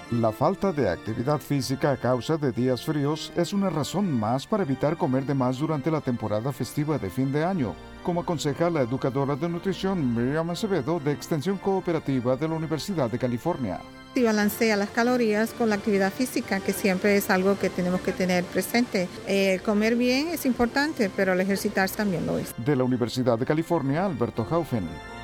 La falta de actividad física a causa de días fríos es una razón más para evitar comer de más durante la temporada festiva de fin de año, como aconseja la educadora de nutrición Miriam Acevedo de Extensión Cooperativa de la Universidad de California. Y balancea las calorías con la actividad física, que siempre es algo que tenemos que tener presente. Comer bien es importante, pero el ejercitarse también lo es. De la Universidad de California, Alberto Haufen.